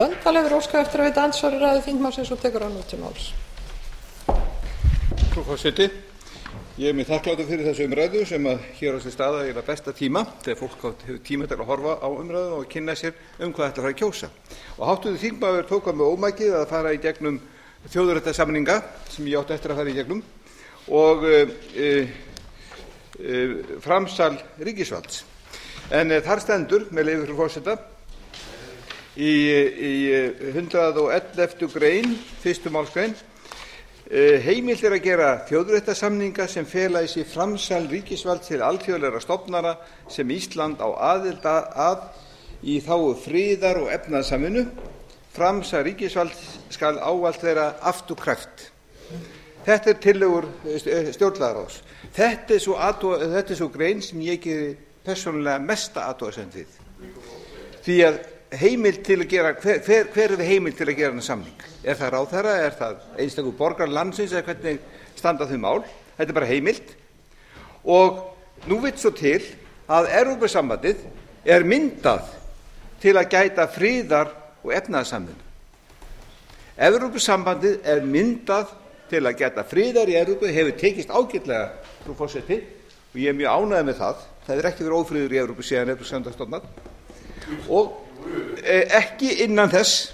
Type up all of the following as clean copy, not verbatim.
Blöndal hefur óskað eftir að veita andsvar í ræðu þingmannsins og tekur hann út til máls. Frú forseti, ég er mjög þakklátur fyrir þessu umræðu sem hér á sér stað á besta tíma þegar fólk hefur tíma til að horfa á umræðu og kynna sér hvað ætlar að fara að kjósa. Og háttvirtur þingmaður tók að með ómakið að fara í gegnum þjóðréttarsamninga sem ég átti eftir að fara í gegnum og framsal ríkisvalds. En þar stendur, með leyfi frú forseta, í 111. grein, 1. málsgrein, heimilt að gera þjóðréttarsamninga sem fela í sér framsal ríkisvalds til alþjóðlegra stofnana sem Ísland á aðild að í þágu friðar og efnahagssamvinnu. Framsal ríkisvalds skal ávallt vera afturkræft. Þetta tillögur stjórnlagaráðs. Þetta er svo grein sem ég geri persónulega mesta athugasemd við. Því að heimild til að gera, hver er heimild til að gera þennan samning? Er það ráðherra, er það einstakur borgar landsins eða hvernig standa þau mál? Þetta er bara heimild. Og nú vill svo til að Evrópusambandið er myndað til að gæta friðar og efnahagssamvinnu. Evrópusambandið er myndað til að gæta friðar í Evrópu, hefur tekist ágætlega, frú forseti, og ég er mjög ánægður með það. Það er ekki verið ófriður í Evrópu síðan Evrópusambandið stofnað. Og ekki innan þess,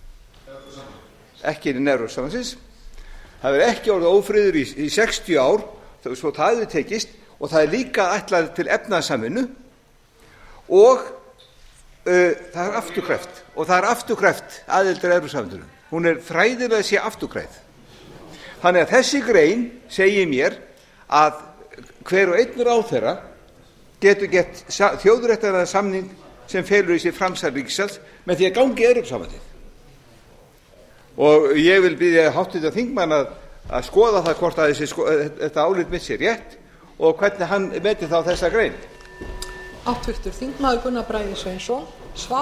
ekki innan Evrópusambandsins. Það er ekki orðið ófriður í 60 ár, svo það hefur tekist, og það er líka ætlað til efnahagssamvinnu og það er afturkræft, og það er afturkræft aðildar Evrópusambandinu. Hún er fræðilega sé afturkræft. Þannig að þessi grein segir mér að hver og einn ráðherra getur gert þjóðréttarlegan samning sem felur í sér framsal ríkisvalds með því að ganga í Evrópusambandið. Og ég vil biðja háttvirtan þingmann að skoða það hvort að þetta álit mitt sé rétt og hvernig hann meti þá þessa grein. Háttvirtur þingmaður Gunnar Bragi Sveinsson.